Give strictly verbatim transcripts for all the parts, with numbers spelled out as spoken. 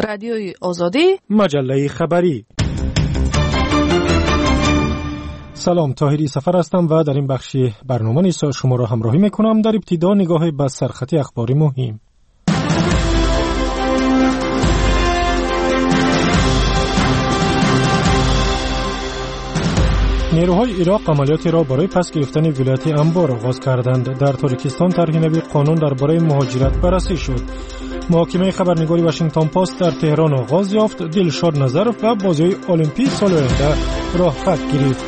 رادیوی آزادی، مجله خبری. سلام، طاهری سفر هستم و در این بخش برنامه نیسا شما را همراهی میکنم. در ابتدا نگاه به سرخط اخباری مهم. نیروهای عراق عملیاتی را برای پس گرفتن ولایت انبار آغاز کردند. در تاجیکستان طرح نوی قانون درباره مهاجرت بررسی شد. محاکمه خبرنگاری واشنگتن پست در تهران آغاز یافت. دلشاد نظرف و بازی‌های المپیک سال آینده راه خط گرفت.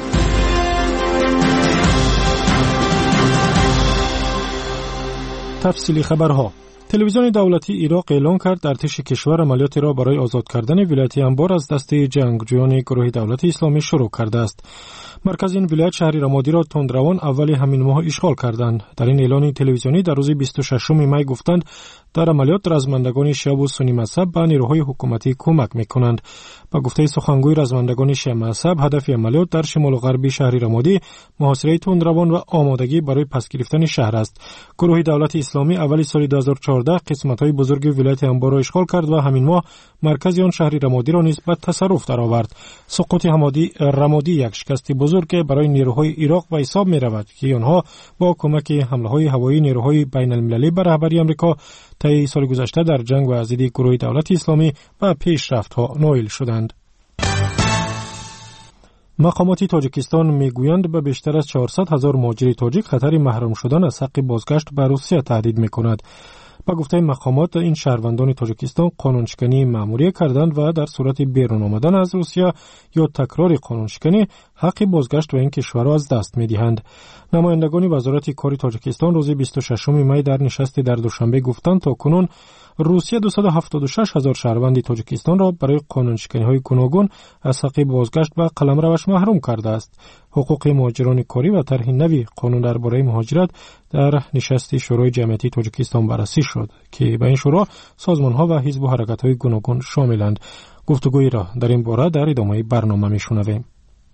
تفصیلی خبرها. تلویزیون دولتی عراق اعلام کرد ارتش کشور عملیاتی را برای آزاد کردن ولایت انبار از دست جنگجویان گروه دولت اسلامی شروع کرده است. مرکز این ولایت شهر رمادی را تندروان اول همین ماه اشغال کردند. در این اعلان تلویزیونی در روز بیست و ششم می گفتند در عملیات رزمندگان شیعه و سنی مذهب به نیروهای حکومتی کمک میکنند. با گفته سخنگوی رزمندگان شیعه مذهب، هدف عملیات در شمال و غربی شهر رمادی محاصره تندروان و آمادگی برای پس گرفتن شهر است. گروه دولت اسلامی اول سال دو هزار و چهارده قسمت‌های بزرگ ولایت انبار را اشغال کرد و همین ماه مرکز آن شهر رمادی را نیز به تصرف درآورد. سقوط رمادی رمادی یک شکست بزرگ برای نیروهای عراق و حساب می‌رود که آنها با کمک حمله‌های هوایی نیروهای بین‌المللی به رهبری آمریکا طی سال گذشته در جنگ و ضد گروه دولت اسلامی و پیشرفت‌ها نائل شدند. مقامات تاجیکستان میگویند به بیشتر از چهارصد هزار مهاجر تاجیک خطر محروم شدن از حق بازگشت به روسیه تهدید می‌کند. با گفته مقامات این شهروندان تاجیکستان قانونشکنی مأموری کردند و در صورت بیرون آمدن از روسیه یا تکرار قانونشکنی حق بازگشت به این کشور را از دست می‌دهند. نمایندگان وزارت کار تاجیکستان روز بیست و ششم می در نشستی در دوشنبه گفتند تا کنون روسیه دویست و هفتاد و شش هزار شهروند تاجیکستان را برای قانونشکنی‌های گوناگون از حق بازگشت به قلمروش محروم کرده است. حقوق مهاجران کاری و طرح نوی قانون درباره مهاجرت در نشست شورای جمعیتی تاجیکستان بررسی شد که به این شورا سازمان‌ها و حزب و حرکت‌های گوناگون شاملند. گفتگویی را در این باره در ادامه برنامه می‌شنویم.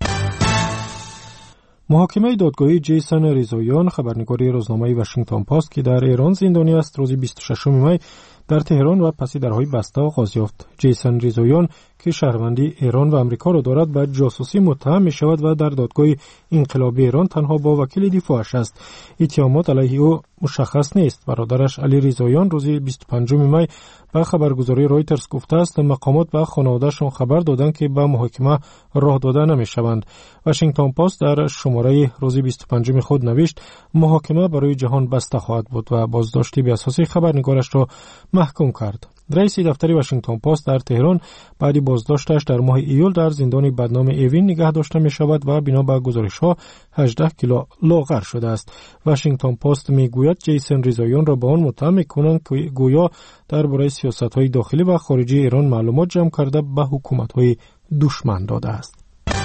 محاکمه دادگاهی جیسن ریزویان، خبرنگاری روزنامه واشنگتن پست که در ایران زندانی است، روز بیست و ششم می در تهران و پس درهای بسته آغاز یافت. جیسن ریزویان که شهروندی ایران و آمریکا را دارد به جاسوسی متهم می شود و در دادگاه انقلابی ایران تنها با وکیل دفاعش است. اتهامات علیه او مشخص نیست. برادرش علی ریزویان روز بیست و پنجم می به خبرگزاری رویترز گفته است مقامات به خانواده‌شان خبر دادند که به محاکمه راه داده نمی‌شوند. واشنگتن پست در شماره روز بیست و پنجم خود نوشت محاکمه برای جهان بسته خواهد بود و بازداشتی به اساس خبرنگارش را محکوم کرد. رئیس دفتر واشنگتن پست در تهران بعد بازداشتش در ماه ایول در زندان بدنام ایوین نگه داشته می شود و بنا به گزارش‌ها هجده کیلو لاغر شده است. واشنگتن پست می گوید جیسن ریزویان را به آن متهم می کنند که گویا درباره سیاست‌های داخلی و خارجی ایران معلومات جمع کرده به حکومت‌های دشمن داده است.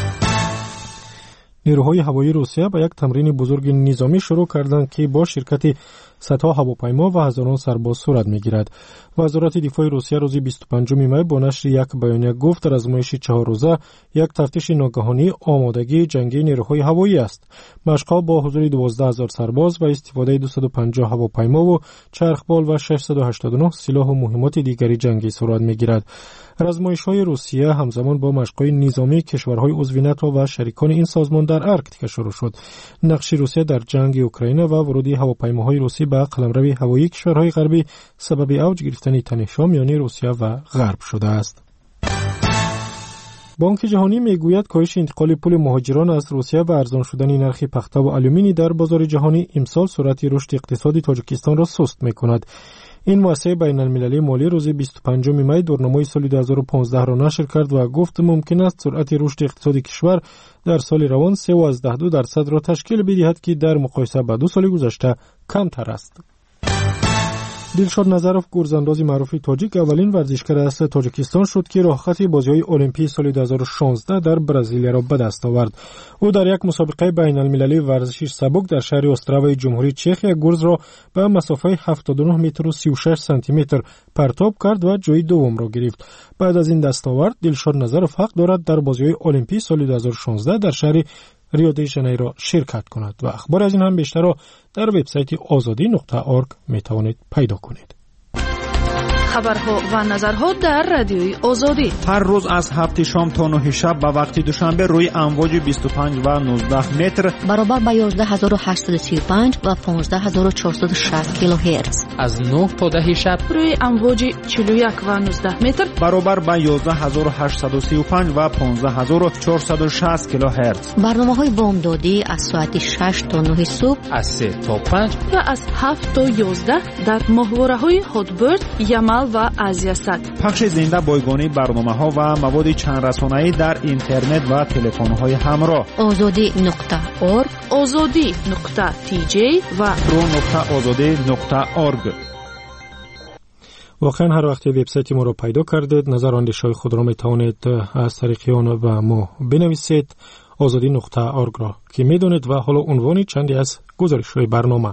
نیروهای هوایی روسیه با یک تمرین بزرگ نظامی شروع کردند که با شرکت صدها هواپیما و هزاران سرباز صورت می‌گیرد. وزارت دفاع روسیه روز بیست و پنجم می با نشر یک بیانیه گفت در آزمایش چهار روزه یک تفتیش ناگهانی آمادگی جنگی نیروهای هوایی است. مشق‌ها با حضور دوازده هزار سرباز و استفاده دویست و پنجاه هواپیما و چرخبال و ششصد و هشتاد و نه سلاح و مهمات دیگری جنگی صورت می‌گیرد. آزمایش‌های روسیه همزمان با مشق‌های نظامی کشورهای عضو ناتو و شریکان این سازمان در ارکتیک شروع شد. نقش روسیه در جنگ اوکراین و ورود هواپیماهای روسی به قلمرو هوایی کشورهای غربی سبب اوج گرفتن تنش‌ها میان روسیه و غرب شده است. بانک جهانی میگوید کاهش انتقال پول مهاجران از روسیه و ارزان شدن نرخ پخته و آلومینی در بازار جهانی امسال سرعت رشد اقتصادی تاجیکستان را سست می‌کند. این مؤسسه بین‌المللی مالی روز بیست و پنجم می دورنمای سال دو هزار و پانزده را نشر کرد و گفت ممکن است سرعت رشد اقتصادی کشور در سال روان سه و دو درصد را تشکیل بدهد که در مقایسه با دو سال گذشته کمتر است. دلشاد نظرف، گرزانداز معروف تاجیک، اولین ورزشکار از تاجیکستان شد که راهخط بازی‌های المپیک سال دو هزار و شانزده در برزیل را به دست آورد. او در یک مسابقه بین‌المللی ورزش سبک در شهر استراوای جمهوری چک گرز را به مسافت هفتاد و نه متر و سی و شش سانتی متر پرتاب کرد و جای دوم را گرفت. بعد از این دستاورد دلشاد نظرف حق دارد در بازی‌های المپیک سال دو هزار و شانزده در شهر ریو دی ژانیرو شرکت کند و اخبار از این هم بیشتر را در وبسایت آزادی نقطه اورگ می توانید پیدا کنید. خبرها و نظرها در رادیوی آزادی. هر روز از هفت شام تا نه شب به وقت دوشنبه روی امواج بیست و پنج و نوزده متر برابر با یازده هزار و هشتصد و سی و پنج و پانزده هزار و چهارصد و شصت کیلوهرتز. از نه تا ده شب روی امواج چهل و یک و نوزده متر برابر با یازده هزار و هشتصد و سی و پنج و پانزده هزار و چهارصد و شصت کیلوهرتز. برنامه‌های بامدادی از ساعت شش تا نه صبح، از سه تا پنج و از هفت تا یازده در ماهواره‌های هاتبرد، یمل و آزیاست. پخش زنده بایگانی برنامه‌ها و مواد چند رسانه‌ای در اینترنت و تلفن‌های همراه. آزادی نقطه اورگ، آزادی نقطه تی جی و رو نقطه آزادی نقطه اورگ. واقعا هر وقت وبسایت ما رو پیدا کردید، نظر اندیشه‌های خود را می‌توانید از طریق آن و ما بنویسید. آزادی نقطه اورگ را که می‌دونید. و حالا عنوان چندی از گزارش‌های برنامه.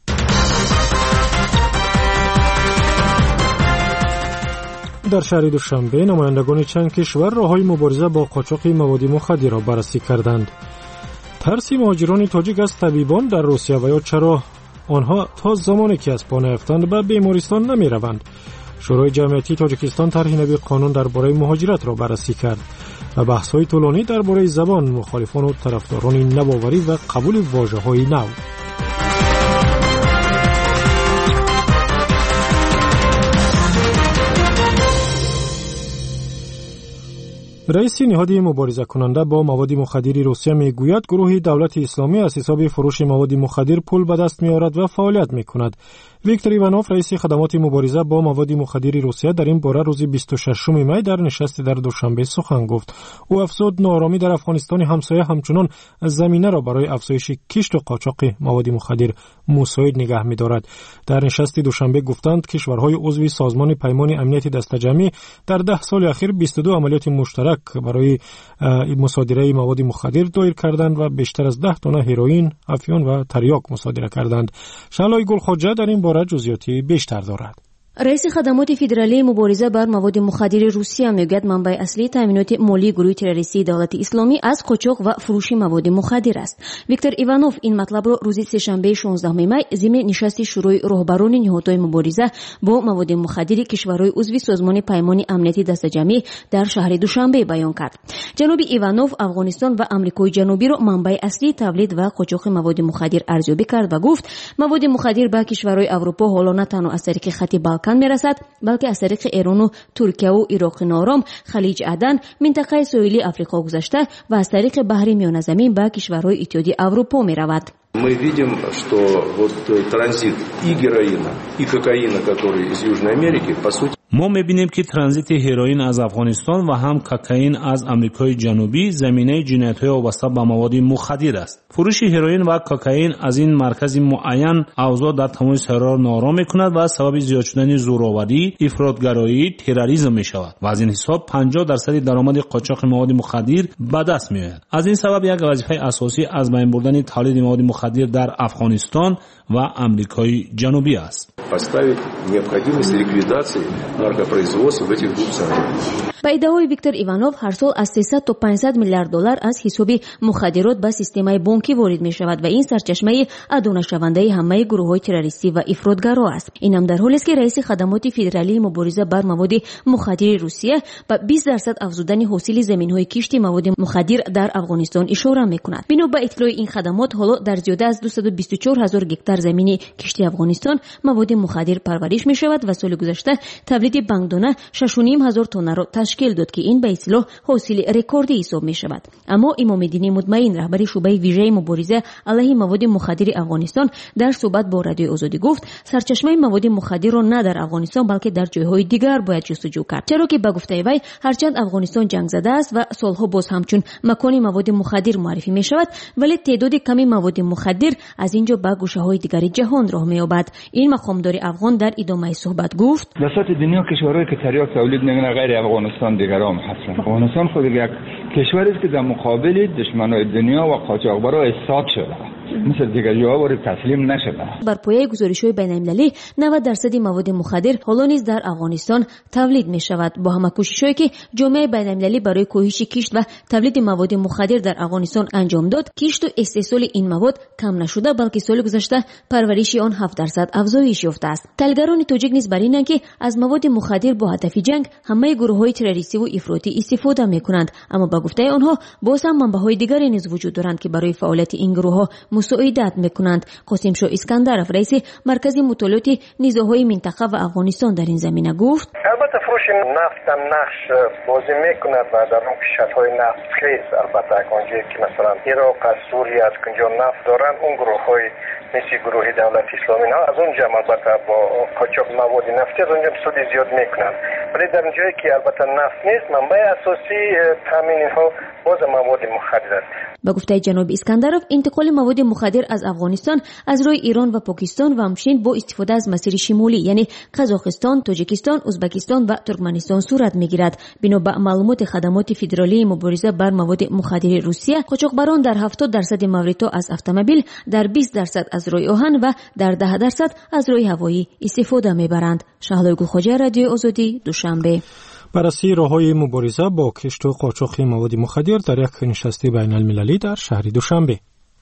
در شهر دوشنبه نمایندگان چند کشور راههای مبارزه با قاچاق مواد مخدر را بررسی کردند. ترس مهاجران تاجیک از طبیبان در روسیه و یا چرا آنها تا زمانی که از پا نیفتند به بیمارستان نمی روند. شورای جمعیتی تاجیکستان طرح نوی قانون درباره مهاجرت را بررسی کرد و بحث‌های طولانی درباره زبان، مخالفان و طرفداران نوآوری و قبول واژه‌های نو. رئیس نهاد مبارزه کننده با مواد مخدر روسیه میگوید گروه دولت اسلامی از حساب فروش مواد مخدر پول به دست می‌آورد و فعالیت می‌کند. ویکتور ایوانوف رئیس خدمات مبارزه با مواد مخدر روسیه در این باره روز بیست و ششم می در نشستی در دوشنبه سخن گفت. او افزود ناآرامی در افغانستان همسایه همچنان زمینه را برای افزایش کشت و قاچاق مواد مخدر مساعد نگه می‌دارد. در نشستی دوشنبه گفتند کشورهای عضو سازمان پیمان امنیت دستجمعی در ده سال اخیر بیست و دو عملیات مشترک برای مصادره مواد مخدر دایر کردند و بیشتر از ده تن هروئین، افیون و تریاک مصادره کردند. شعلای گلخواجه در این باره جزئیاتی بیشتر دارد. رئیس خدمات فدرالی مبارزه بر مواد مخدر روسیه میگوید منبع اصلی تامینات مالی گروه تروریستی دولت اسلامی از قاچاق و فروش مواد مخدر است. ویکتور ایوانوف این مطلب را روز سه‌شنبه شانزدهم می ضمن نشست شورای راهبران نهادهای مبارزه با مواد مخدر کشورهای عضو سازمان پیمان امنیتی دستجمعی در شهر دوشنبه بیان کرد. جناب ایوانوف افغانستان و آمریکای جنوبی را منبع اصلی تولید و قاچاق مواد مخدر ارزیابی کرد و گفت مواد مخدر به کشورهای اروپا حالا نه تنها از طریق خط کن میرسد بلکه از طریق ایران و ترکیه و عراق نارام، خلیج عدن، منطقه ساحلی آفریقا گذشته و از طریق بحر میانه زمین به کشورهای اتحادیه اروپا میرود. Мы видим, что вот транзит и героина, и кокаина, который из Южной Америки, по сути ما می‌بینیم که ترانزیت هروئین از افغانستان و هم کوکائین از آمریکای جنوبی زمینه جنایت‌های وابسته به مواد مخدر است. فروش هروئین و کوکائین از این مرکز معین اوضاع در تمام سرا را نارام می‌کند و سبب زیاد شدن زورآوری، افراطگرایی، تروریسم می‌شود و از این حساب پنجاه درصد درآمد قاچاق مواد مخدر به دست می‌آید. از این سبب یک وظیفه اساسی از بین بردن تولید مواد مخدر در افغانستان و آمریکای جنوبی است. поставить необходимость ликвидации наркопроизводства в этих двух странах. با ادعای ویکتور ایوانوف هر سال از سیصد تا پانصد میلیارد دلار از حساب مخدرات به سیستم بانکی وارد می شود و این سرچشمه ادانه شونده همه گروه‌های تروریستی و افراطگرا است. این هم در حالی است که رئیس خدمات فدرالی مبارزه بر مواد مخدر روسیه با بیست درصد افزودن حاصل زمین‌های کشت مواد مخدر در افغانستان اشاره می‌کند. بنا به اطلاع این خدمات حالا در زیاده از دویست و بیست و چهار هزار گکتار زمین کشت افغانستان مواد مخدر پرورش می شود و سال گذشته تولید بانکدانه شش و نیم هزار تن را تشکیل داد که این به اصطلاح حاصل رکوردی حساب می شود. اما امام‌الدین مطمئن رهبر شعبه ویژه مبارزه علیه مواد مخدر افغانستان در صحبت با رادیو آزادی گفت سرچشمه مواد مخدر را نه در افغانستان بلکه در جایهای دیگر باید جستجو کرد، چرا که به گفته وی هرچند افغانستان جنگ زده است و سالها باز همچون مکان مواد مخدر معرفی می شود ولی تعداد کمی مواد مخدر از اینجا به گوشه‌های دیگر جهان راه می‌یابد. این مقامدار افغان در ادامه صحبت گفت در سطح دنیا کشورهایی که تریاک تولید می‌کنند غیر افغانستان دیگر هم هستند. افغانستان خود یک کشوری است که در مقابل دشمنان دنیا و قاچاقبرا ایستاد شده. مثل دیگر جاها وارد تسلیم نشدن. بر پایه گزارش‌های بین‌المللی نود درصد مواد مخدر حالا نیز در افغانستان تولید می‌شود. با همه کوشش‌هایی که جامعه بین‌المللی برای کاهش کشت و تولید مواد مخدر در افغانستان انجام داد، کشت و استحصال این مواد کم نشده، بلکه سال گذشته پرورش آن هفت درصد افزایش یافته است. تحلیلگران تاجیک نیز بر اینند که از مواد مخدر با هدف جنگ همه گروه‌های تروریستی و افراطی استفاده می‌کنند، اما با گفته آنها باز هم منبع‌های دیگری نیز وجود دارند که برای فعالیت این گروه‌ها مساعدت می‌کنند. قاسم شاه اسکندرов رئیس مرکز مطالعات نزاع‌های منطقه و افغانستان در این زمینه گفت: البته فروش نفت هم نقش بازی می‌کند و در اون کشورهای نفت خیز، البته اونجایی که مثلا عراق از سوریه از کنجا نفت دارن، اون گروه‌های مثل گروه دولت اسلامی ها از اونجا البته با قاچاق مواد نفتی از اونجا سود زیاد می‌کنند، ولی در جایی که البته نفت نیست، منبع اساسی تامین اینها باز مواد مخدر است. با گفته جناب اسکندرов انتقال مواد مخدر از افغانستان از روی ایران و پاکستان و همچنین با استفاده از مسیر شمالی یعنی قزاقستان، تاجیکستان، ازبکستان و ترکمنستان صورت میگیرد. بنا به معلومات خدمات فدرالی مبارزه بر مواد مخدر روسیه، قاچاقبران در هفتاد درصد موردها از اتومبیل، در بیست درصد از روی آهن و در ده درصد از روی هوایی استفاده میبرند. شهلا گلخواجه، رادیو آزادی، دوشنبه. بررسی راه‌های مبارزه با کشت و قاچاق مواد مخدر در یک نشست بین‌المللی در شهر دوشنبه.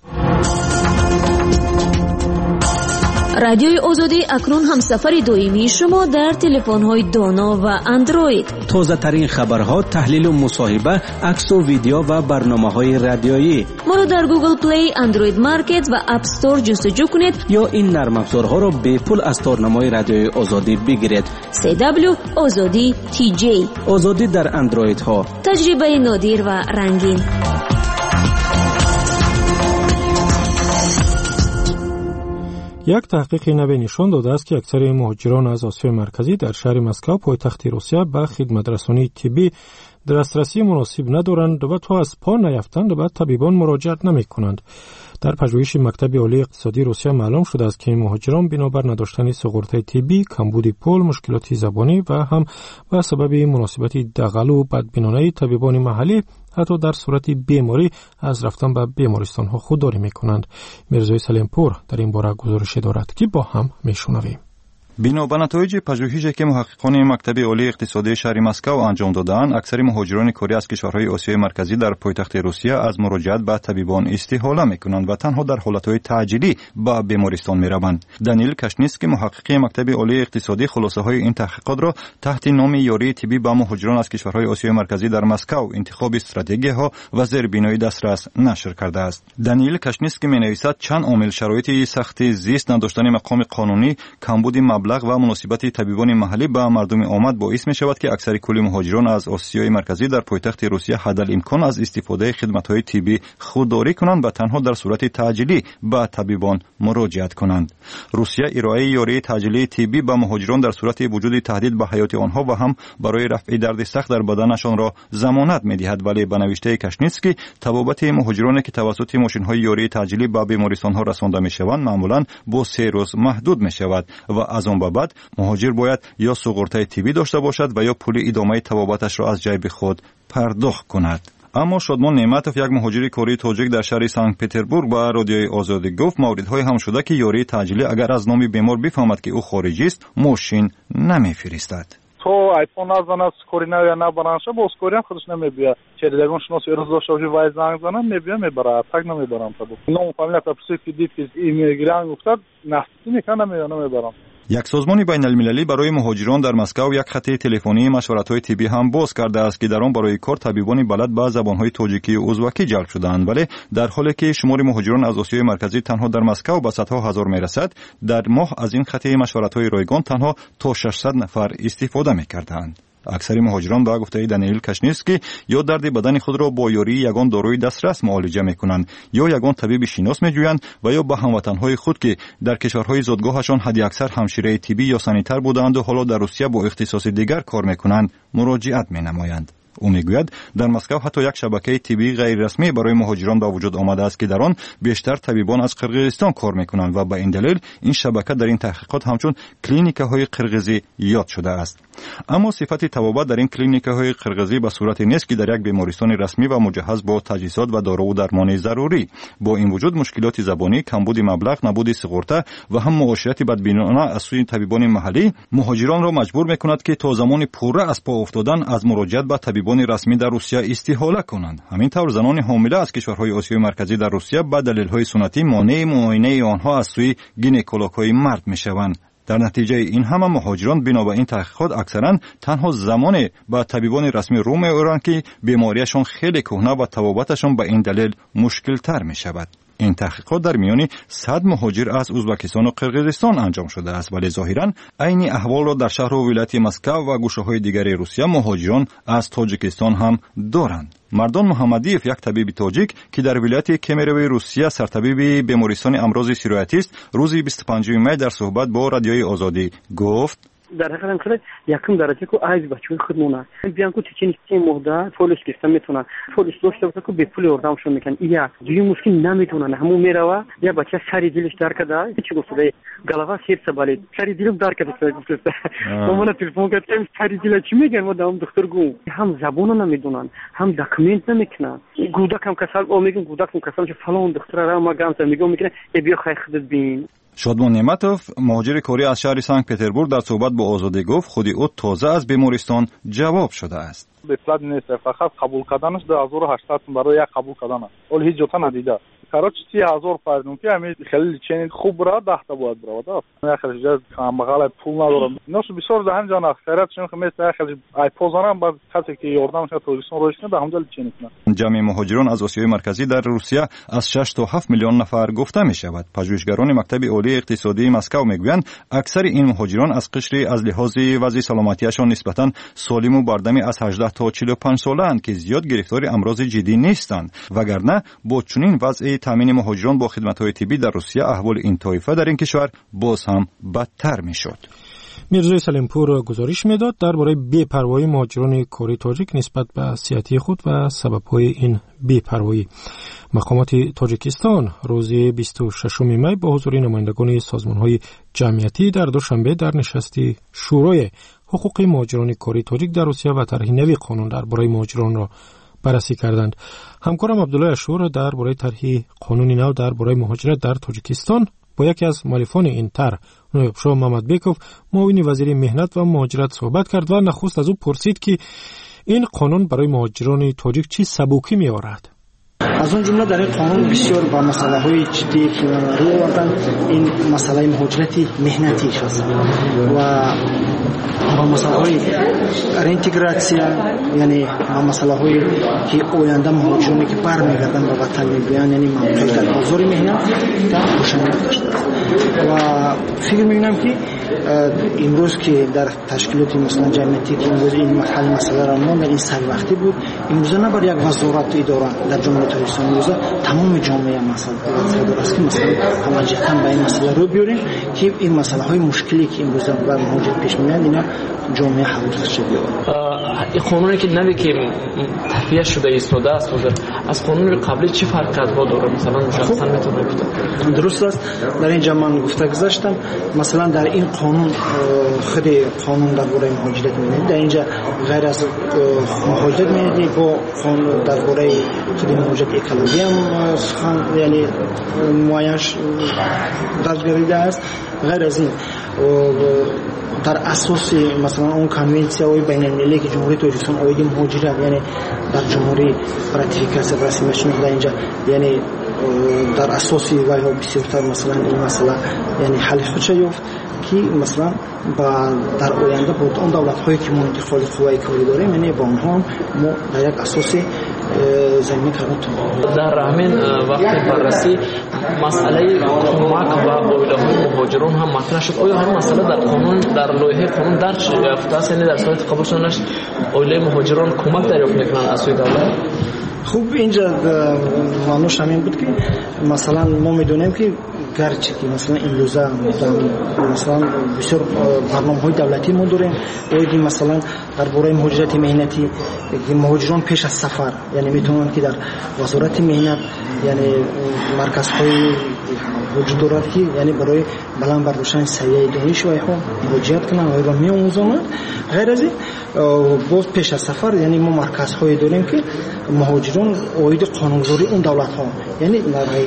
رادیوی آزادی اکنون همسفر دائمی شما در تلفن‌های دانا و اندروید. تازه ترین خبرها، تحلیل و مصاحبه، عکس و ویدیو و برنامه‌های رادیویی. ما را در گوگل پلی، اندروید مارکت و اپ استور جستجو کنید یا این نرم افزارها را به پول از تارنمای رادیوی آزادی بگیرید. سی دبلیو آزادی تی جی. آزادی در اندروید ها. تجربه نادر و رنگین. یک تحقیق نوی نشان داده است که اکثر مهاجران از آسیای مرکزی در شهر مسکو پایتخت روسیه به خدمترسانی طبی دسترسی مناسب ندارند و تا از پا نیفتند و به طبیبان مراجعت نمی کنند. در پژوهش مکتب عالی اقتصادی روسیه معلوم شده است که مهاجران بنابر نداشتن سقراط طبی، کمبود پول، مشکلات زبانی و هم به سبب مناسبت دغل و بدبینانه طبیبان محلی حتی در صورت بیماری از رفتن به بیمارستان ها خودداری می کنند. میرزای سلیمپور در این باره گزارش دارد که با هم می شنویم. بنا به نتایج پژوهشی که محققان مکتب عالی اقتصادی شهر مسکو انجام دادند، اکثر مهاجران کاری از کشورهای آسیای مرکزی در پایتخت روسیه از مراجعت به طبیبان استحاله می‌کنند و تنها در حالت‌های تعجیلی به بیمارستان می‌روند. دانیل کاشنیسکی، محقق مکتب عالی اقتصادی، خلاصه‌های این تحقیقات را تحت نام یاری طبی به مهاجران از کشورهای آسیای مرکزی در مسکو، انتخاب استراتژی‌ها و زیربنای دسترس نشر کرده است. دانیل کاشنیسکی می‌نویسد چند عامل شرایط سخت زیست، نداشتن مقام قانونی، کمبود مبلغ و مناسبت طبیبان محلی به مردم آمد باعث می شود که اکثر کل مهاجران از آسیای مرکزی در پایتخت روسیه حداالامکان از استفاده خدمت‌های طبی خودداری کنند و تنها در صورت تعجیلی به طبیبان مراجعت کنند. روسیه ارائه یاری تعجیلی طبی به مهاجران در صورت وجود تهدید به حیات آنها و هم برای رفع درد سخت در بدنشان را ضمانت می دهد، ولی به نوشته کاشنیسکی تبابت مهاجرانی که توسط ماشین‌های یاری تعجیلی به بیمارستان‌ها رسانده می‌شوند معمولاً با سه روز محدود می‌شود و از آن بعد مهاجر باید یا سقراط طبی داشته باشد و یا پول ادامه تبابتش را از جیب خود پرداخت کند. اما شادمان نعمتوف، یک مهاجر کاری تاجیک در شهر سنت پتربورگ، با رادیوی آزادی گفت موردهای هم شده که یاری تعجیلی اگر از نام بیمار بفهمد که او خارجی است ماشین نمیفرستد. تو آیفون نزنه سکوری نه یا نبرانشه با سکوری هم خودش نمیبیه. چهردگان شناس ایروز داشته باشی وای زنگ زنم میبیه میبره تک نمیبرم تا بود. نام فامیل تا پرسی که دید که ایمیگران گفتاد نفتی میکنه نمیبرم نمیبرم. یک سازمان بین المللی برای مهاجران در مسکو یک خط تلفنی مشورت‌های طبی هم باز کرده است که در آن برای کار طبیبان بلد به زبان‌های تاجیکی و ازبکی جلب شده‌اند، ولی در حالی که شمار مهاجران از آسیای مرکزی تنها در مسکو به صدها هزار میرسد، در ماه از این خط مشورت‌های رایگان تنها تا ششصد نفر استفاده می‌کردند. اکثر مهاجران با گفته دانیل کاشنیسکی یا درد بدن خود را با یاری یگان داروی دسترس معالجه میکنند یا یگان طبیب شناس میجویند و یا به هموطنهای خود که در کشورهای زادگاهشان حدی اکثر همشیره طبی یا سانیتر بودند و حالا در روسیه با اختصاص دیگر کار میکنند مراجعت مینمایند. او میگوید در مسکو حتی یک شبکه طبی غیر رسمی برای مهاجران به وجود آمده است که در آن بیشتر طبیبان از قرقیزستان کار میکنند و به این دلیل این شبکه در این تحقیقات همچون کلینیک‌های قرقیزی یاد شده است. اما صفت طبابت در این کلینیک‌های قرقیزی به صورت نیست که در یک بیمارستان رسمی و مجهز با تجهیزات و دارو و درمان ضروری. با این وجود مشکلات زبانی، کمبود مبلغ، نبود سغورته و هم معاشرت بدبینانه از سوی طبیبان محلی مهاجران را مجبور میکند که تا زمان پوره از پا افتادن از مراجعت به طبیبان رسمی در روسیه استحاله کنند. همین طور زنان حامله از کشورهای آسیای مرکزی در روسیه به دلایل سنتی مانع معاینه آنها از سوی گینکولوگ‌های مرد میشوند. در نتیجه این همه مهاجران بنا به این تحقیقات اکثرا تنها زمان به طبیبان رسمی رو می‌آورند که بیماریشان خیلی کهنه و طبابتشان به این دلیل مشکل تر می شود. این تحقیقات در میان صد مهاجر از ازبکستان و قرقیزستان انجام شده است، ولی ظاهراً عین احوال را در شهر و ولایت مسکو و گوشه‌های دیگر روسیه مهاجران از تاجیکستان هم دارند. مردان محمدیف، یک طبیب تاجیک که در ولایت کمیروی روسیه سرطبیب بیمارستان امراض سیرایتی است، روز بیست و پنجم می در صحبت با رادیوی آزادی گفت: در حقیقت مثلا یکم درجه کو ایز بچه خودمونه بیان کو تکنیک مهده پولیس گرفتن میتونن پولیس داشته باشه که به پول اردمشون میکنن. یا دوی مشکل نمیتونن همون میره یا بچه سری دلش در کده چی گفته گلوا سیرسه بالید سری دلم در کده گفته من تلفن کردم سری دل چی میگن ما دام دکتر گو هم زبونو نمیدونن هم داکومنت نمیکنن. گودک هم کسال او میگن گودک هم کسال که فلان دکتر را ما گام میگم میکنه بیا خیر خدت بین. شادمان نعمتوف، مهاجر کاری از شهر سنت پتربورگ، در صحبت با آزادی گفت خودی او تازه از بیمارستان جواب شده است. بفلاد نیست، فقط قبول کردنش در هزار و هشتصد برای یک قبول کردن است. ولی هیچ جوتا ندیده. کاروچ سی هزار پردون که همین خیلی چنین خوب را ده تا باید برود. من خیلی جز کام بغل پول ندارم. نوش بسیار زحمت جان خیرات چون که مثل خیلی ای پوزانم با کسی که یاردم شد توریستان روش نه به همدل چنین کنه. جمعی مهاجران از آسیای مرکزی در روسیه از شش تا هفت میلیون نفر گفته می شود. پژوهشگران مکتب عالی اقتصادی مسکو میگویند اکثر این مهاجران از قشری از لحاظ وضع سلامتیشان نسبتا سالم و بردمی از هجده تا چهل و پنج ساله اند که زیاد گرفتار امراض جدی نیستند، وگرنه با چنین وضع تامین مهاجران با خدمت‌های طبی در روسیه احوال این طایفه در این کشور باز هم بدتر میشد. میرزای سلیمپور گزارش میداد درباره بی‌پروایی مهاجران کاری تاجیک نسبت به سیاحتی خود و سبب‌های این بی‌پروایی. مقامات تاجیکستان روز بیست و ششم می با حضور نمایندگان سازمان‌های جمعیتی در دوشنبه در نشستی شورای حقوق مهاجران کاری تاجیک در روسیه و طرح نوی قانون درباره مهاجران را بررسی کردند. همکارم عبدالله اشور درباره طرح قانون نو درباره مهاجرت در تاجیکستان با یکی از مؤلفان این طرح، نایب‌شاه محمد بیکوف، معاون وزیر مهنت و مهاجرت صحبت کرد و نخست از او پرسید که این قانون برای مهاجران تاجیک چه سبکی می‌آورد. از اون جمله در این قانون بسیار با مسائل جدی که روی آوردن این مسئله مهاجرت مهنتی است و با مسائل رینتگراسیا، یعنی مسائلی که آینده مهاجرانی که برمیگردن به وطن می‌آیند، یعنی منطقه در بازار مهنت در روشنی داشته است. و فکر می‌کنم که امروز که در تشکیلات مثلا جمعیتی که امروز این مسئله مسئله را ما در این سر وقتی بود، امروز نه بر یک وزارت اداره در جمهوری اسلامی امروز تمام جامعه مسئله وزارت است که مثلا هماجختن به این مسئله رو بیاریم که این مسئله های مشکلی که امروز بر مهاجر پیش میاد اینا جامعه حل شه بیاد. این قانونی که نوی که تهیه شده ایستاده است از قانون قبلی چه فرقیت‌ها داره؟ مثلا مشخصا میتونه بگید؟ درست است. در اینجا من گفته گذاشتم مثلا در این قانون خود قانون درباره مهاجرت می‌بینید، در اینجا غیر از مهاجرت می‌بینید با قانون درباره خود مهاجرت اکولوژی هم سخن یعنی معینش درج گردیده است. غیر از این در اساس مثلا اون کنونسیون بین المللی که جمهوری تاجیکستان اوید مهاجرت یعنی در جمهوری راتیفیکاسیون رسمی شده در اینجا، یعنی در اساس وای ها بسیارتر مثلا این مسئله یعنی حل خودش یافت که مثلا با در آینده با اون دولت هایی که ما انتقال قوای کاری داریم یعنی با اونها ما در یک اساس زمینه کردن. در همین وقت بررسی مسئله کمک و اویدهای مهاجران هم مطرح شد. آیا هم مسئله در قانون در لایحه قانون درج یافته است، یعنی در صورت قبول شدنش اویدهای مهاجران کمک دریافت میکنن از سوی دولت؟ خوب اینجا معنیش همین بود که مثلا ما میدونیم که گرچه که مثلا این روزا مثلا بسیار برنامه‌های دولتی ما داریم و مثلا درباره مهاجرت مهنتی مهاجران پیش از سفر یعنی میتونن که در وزارت مهنت یعنی مرکزهای وجود دارد که یعنی برای بلند برداشتن سویه دانش و اینها مراجعت کنن و را می‌آموزند. غیر از این باز پیش از سفر یعنی ما مرکزهای داریم که مهاجران عاید قانونگذاری اون دولت ها یعنی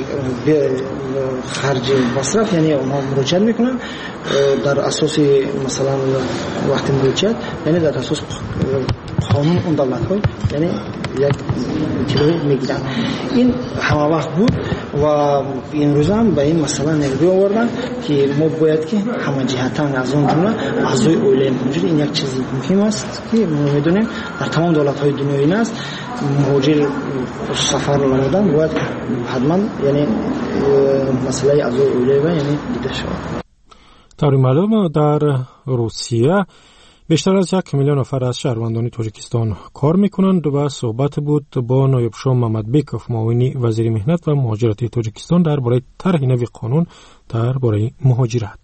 خرج مصرف یعنی اونها مراجعت میکنن در اساس مثلا وقتی مراجعت یعنی در اساس قانون اون دولت های یعنی یک کیلوی میگیرن. این همه وقت بود و این روز هم به این مسئله نگاه آوردن که ما باید که همه جهتا از اون جمله اعضای اویله مهاجر این یک چیز مهم است که ما میدونیم در تمام دولت های دنیا این است مهاجر سفر نمودن باید حتما یعنی مسئله اعضای اویله یعنی دیده شود. طور معلوم در روسیه بیشتر از یک میلیون نفر از شهروندان تاجیکستان کار میکنند و صحبت بود با نایب شاه محمدبیکوف معاون وزیر مهنت و مهاجرت تاجیکستان درباره طرح نوی قانون درباره مهاجرت.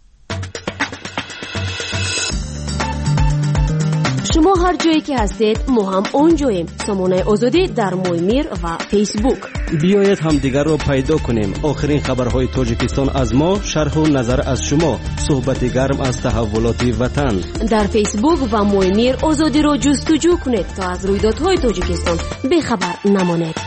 شما هر جایی که هستید ما هم اونجاییم. سامانه آزادی در مویمیر و فیسبوک. بیایید هم دیگر رو پیدا کنیم. آخرین خبرهای تاجیکستان از ما، شرح و نظر از شما، صحبت گرم از تحولات وطن. در فیسبوک و مویمیر آزادی رو جستجو کنید تا از رویدادهای تاجیکستان بیخبر نمانید.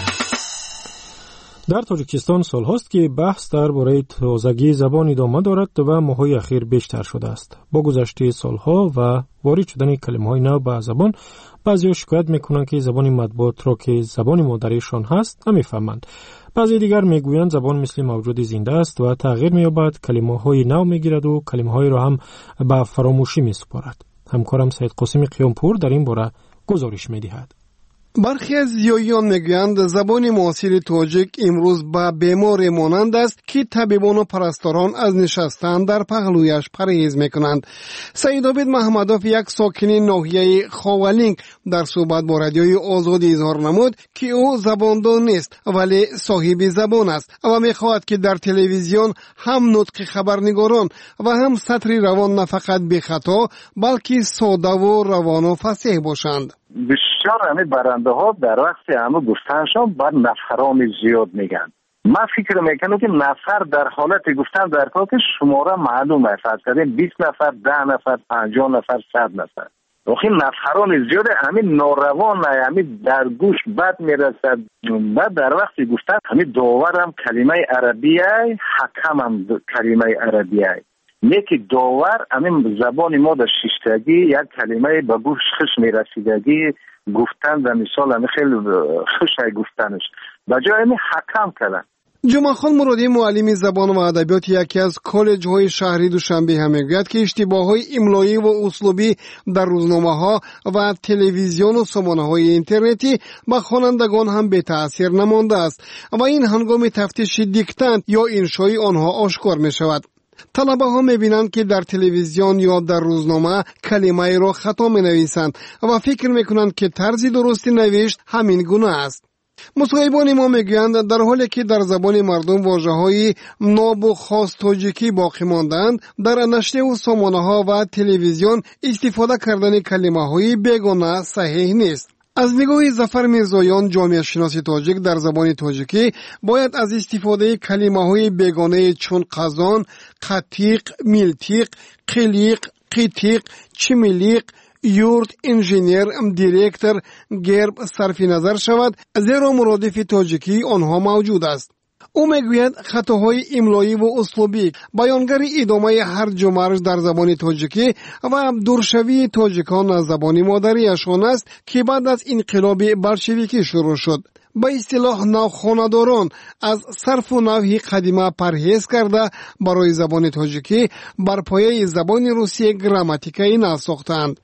در تاجیکستان سال هاست که بحث درباره تازگی زبان ادامه دارد و ماه‌های اخیر بیشتر شده است. با گذشت سالها و وارد شدن کلمه‌های نو به زبان، بعضی‌ها شکایت می‌کنند که زبان مطبوعات را که زبان مادریشان هست نمی‌فهمند. بعضی دیگر می‌گویند زبان مثل موجود زنده است و تغییر می‌یابد، کلمه‌های نو می‌گیرد و کلمه‌های را هم به فراموشی می‌سپارد. همکارم سید قاسم قیامپور در این باره گزارش می‌دهد. برخی از زیاییان میگویند زبان معاصر تاجیک امروز به بیماری مانند است که طبیبان و پرستاران از نشستن در پهلویش پرهیز میکنند. سید عابد محمدوف، یک ساکن ناحیه خاولینگ، در صحبت با رادیوی آزادی اظهار نمود که او زباندان نیست ولی صاحب زبان است و میخواهد که در تلویزیون هم نطق خبرنگاران و هم سطری روان نه فقط بی خطا بلکه ساده و روان و فصیح باشند. بسیار همه برنده ها در وقت همه گفتنشان بر نفران زیاد میگن. من فکر میکنم که نفر در حالت گفتن در کار که شماره معلوم است. فرض کنید بیست نفر، ده نفر، پنجاه نفر، صد نفر. وقتی نفران زیاده همین ناروان همین در گوش بد میرسد. بعد در وقت گفتن همین داور هم کلمه عربیه، حکم هم کلمه عربیه. یکی داور همین زبان ما در شیشتگی یک کلمه به گوش خوش میرسیدگی گفتن در مثال همین خیلی خوش گفتنش بجای همین حکم کردن. جمعه خان مرادی معلم زبان و ادبیات یکی از کالج های شهری دوشنبه هم میگوید که اشتباه های املایی و اسلوبی در روزنامه ها و تلویزیون و سامانه های اینترنتی به خوانندگان هم به تأثیر نمانده است و این هنگام تفتیش دیکتند یا انشای آنها آشکار می شود. طلبه ها می بینند که در تلویزیون یا در روزنامه کلمه را خطا می نویسند و فکر می کنند که طرز درستی نوشت همین گونه است. مصاحبان ما میگویند در حالی که در زبان مردم واژه‌های ناب و خاص تاجیکی باقی ماندند، در نشریه و سامانه‌ها و تلویزیون استفاده کردن کلمه‌های بیگانه صحیح نیست. از نگاه ظفر میرزایان، جامعه شناس تاجیک، در زبان تاجیکی باید از استفاده کلمه‌های بیگانه چون قزان، قطیق، میلتیق، قلیق، قیتیق، چمیلیق، یورت، انجینیر، دیرکتر، گرب صرفی نظر شود زیرا مرادف تاجیکی آنها موجود است. او میگوید خطاهای املایی و اسلوبی بیانگر ادامه هرج و مرج در زبان تاجیکی و دورشوی تاجیکان از زبان مادریشان است که بعد از انقلاب بلشویکی شروع شد. با اصطلاح نوخوانندگان از صرف و نحو قدیمه پرهیز کرده برای زبان تاجیکی بر پایه زبان روسی گراماتیکی نو ساختند.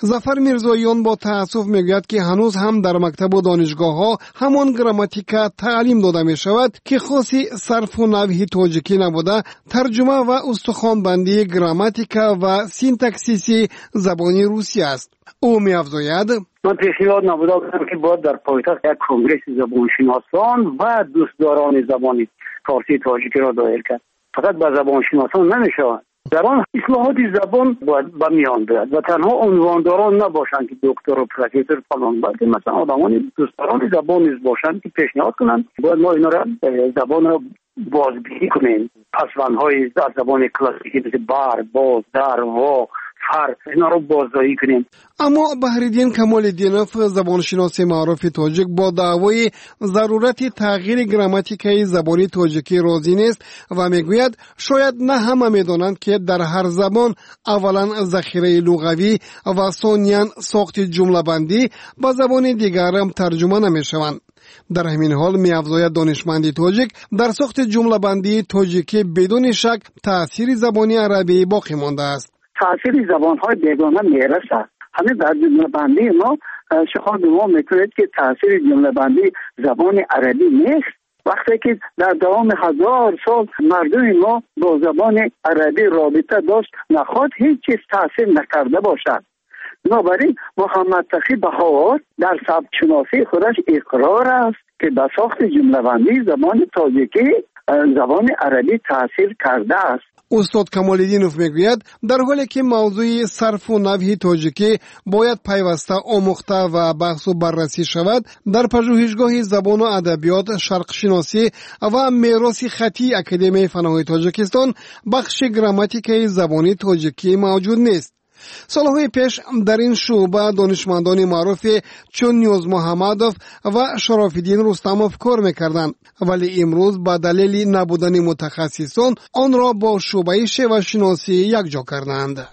зафар мирзоиён бо таассуф мегӯяд ки ҳанӯз ҳам дар мактабу донишгоҳҳо ҳамон грамматика таълим дода мешавад ки хоси сарфу навҳи тоҷикӣ набуда, тарҷума ва устухонбандии грамматика ва синтаксиси забони русӣ аст. ӯ меафзояд: من پیشنهاد نبوده بودم که باید در پایتخت یک کنگره زبانشناسان و دوستداران زبان فارسی تاجیکی را دایر کرد. فقط به زبانشناسان نمیشود. در آن اصلاحات زبان باید به میان بیاد و تنها عنوانداران نباشند که دکتر و پروفسور فلان، بلکه مثلا آدمان دوستداران زبان باشند که پیشنهاد کنند باید ما اینا را زبان را بازبینی کنیم. پسوندهای زبان کلاسیکی مثل بر، باز، در، وا، فر اینا رو بازداری کنیم. اما بحریدین کمال‌الدینوف زبانشناس معروف تاجیک با دعوای ضرورت تغییر گراماتیکای زبانی تاجیکی راضی نیست و میگوید شاید نه همه میدانند که در هر زبان اولا ذخیره لغوی و ثانیاً ساخت جمله بندی با زبان دیگر هم ترجمه نمیشوند. در همین حال می‌افزاید دانشمند تاجیک در ساخت جمله بندی تاجیکی بدون شک تأثیر زبانی عربی باقی مانده است. تأثیر زبان‌های بیگانه میرسه. همین در جمله بندی ما شما به ما میگوید که تأثیر جمله بندی زبان عربی نیست. وقتی که در دوام هزار سال مردم ما با زبان عربی رابطه داشت، نخواهد هیچ چیز تأثیر نکرده باشد. بنابراین محمد تقی بهار در سبک‌شناسی خودش اقرار است که به ساخت جمله بندی زبان تاجیکی زبان عربی تأثیر کرده است. استاد کمال‌الدینوف میگوید در حالی که موضوع صرف و نحو تاجیکی باید پیوسته آموخته و بحث و بررسی شود، در پژوهشگاه زبان و ادبیات شرق شناسی و میراث خطی اکادمی فناهای تاجیکستان بخش گراماتیکای زبانی تاجیکی موجود نیست. سالهای پیش در این شعبه دانشمندان معروف چون نیوز محمدوف و شراف‌الدین رستموف کار میکردند، ولی امروز به دلیل نبودن متخصصان آن را با شعبه شیوه شناسی یکجا کردند.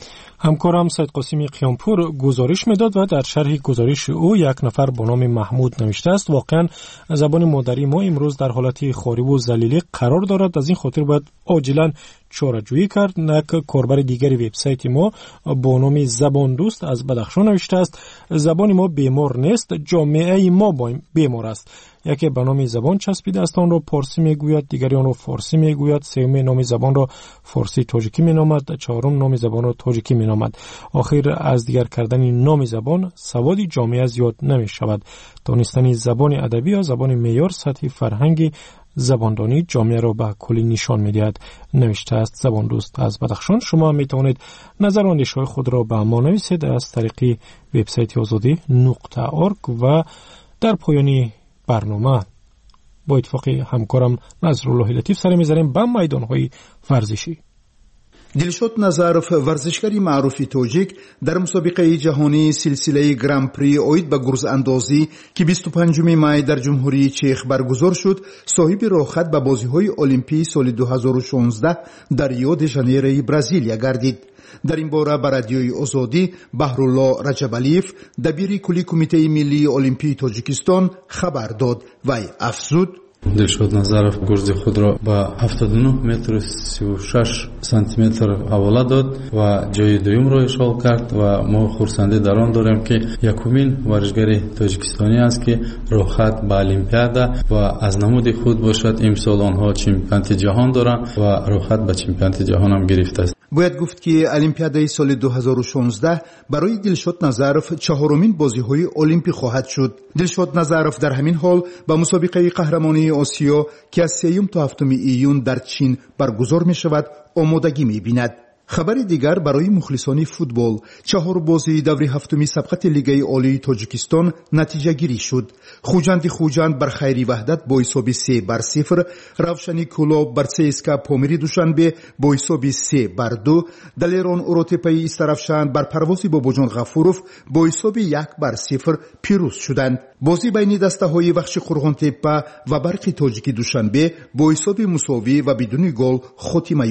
همکارم سید قاسمی قیامپور گزارش میداد و در شرح گزارش او یک نفر با نام محمود نوشته است واقعا زبان مادری ما امروز در حالت خاریب و ذلیلی قرار دارد، از این خاطر باید عاجلا چاره‌جویی کرد. یک کاربر دیگری وبسایت ما با نام زبان دوست از بدخشان نوشته است زبان ما بیمار نیست، جامعه ما بیمار است. یکی به نام زبان چسبیده است آن را پارسی میگوید، دیگری آن را فارسی میگوید، سوم نام زبان را فارسی تاجیکی مینامد، چهارم نام زبان را تاجیکی مینامد. آخر از دیگر کردن نام زبان سواد جامعه زیاد نمی شود. دانستن زبان ادبی یا زبان معیار سطح فرهنگی زباندانی جامعه را به کلی نشان می‌دهد، نوشته است زبان دوست از بدخشان. شما می توانید نظر و اندیشه‌های خود را به ما نویسید از طریق وبسایت آزادی نقطه ارگ و در پایان برنامه با اتفاق همکارم نصرالله لطیف سر می‌ذاریم به میدان‌های ورزشی. دلشاد نظرов ورزشکاری معروفی تاجیک در مسابقه جهانی سلسله گران پری اوید به گرز اندازی که بیست و پنجم می در جمهوری چک برگزار شد صاحب راهخط به بازی‌های المپی سال دو هزار و شانزده در ریو د ژانیرو برزیلیا گردید. در این باره به رادیوی آزادی بهرالله رجبالیف دبیر کلی کمیته ملی المپی تاجیکستان خبر داد و افزود دلشاد نظرов گرز خود را با هفتاد و نه متر و سی و شش سانتی متر حواله داد و جای دوم را اشغال کرد و ما خرسندی در آن داریم که یکمین ورزشکار تاجیکستانی است که راهخط به المپیادا و از نمود خود باشد. امسال آنها چمپیونات جهان دارند و راهخط به چمپیونات جهان هم گرفته است. باید گفت که المپیادای سال دو هزار و شانزده برای دلشاد نظرов چهارمین بازی‌های المپی خواهد شد. دلشاد نظرов در همین حال به مسابقه قهرمانی آسیا که از سوم تا هفتم ایون در چین برگزار می شود آمادگی می بیند. خبر دیگر برای مخلصان فوتبال، چهار بازی دور هفتمی سبقت لیگ عالی تاجیکستان نتیجه گیری شد. خوجند خوجند بر خیری وحدت با حساب سه بر صفر، روشنی کلاب بر سیسکا پامیری دوشنبه با حساب سه بر دو، دلیران اوروتپی استرافشان بر پروازی با بوجان غفوروف با حساب یک بر صفر پیروز شدند. بازی بین دسته های وخش قرغان تپه و برق تاجیکی دوشنبه با حساب مساوی و بدون گل خاتمه یافت.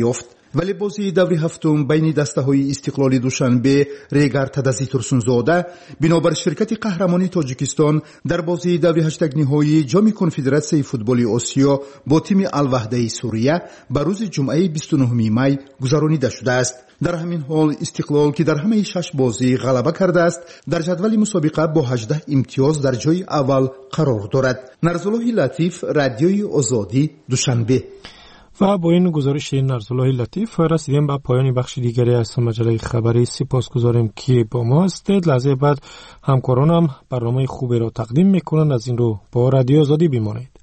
ولی بازی دوری هفتم بین دسته های استقلالی دوشنبه ریگر تدزی ترسونزاده بنابر شرکت قهرمانی تاجیکستان در بازی دوری هشتگ نهایی جام کنفدراسیون فوتبال آسیا با تیم الوحده سوریه بر روز جمعه بیست و نهم می گذرانیده شده است. در همین حال استقلال که در همه شش بازی غلبه کرده است در جدول مسابقه با هجده امتیاز در جای اول قرار دارد. نرزالله لطیف، رادیوی آزادی، دوشنبه. و با این گزارش نرزالله لطیف رسیدیم به پایان بخش دیگری از مجله خبری. سپاسگزاریم که با ما هستید. لحظه بعد همکارانم برنامه خوبی را تقدیم میکنند. از این رو با رادیو آزادی بمانید.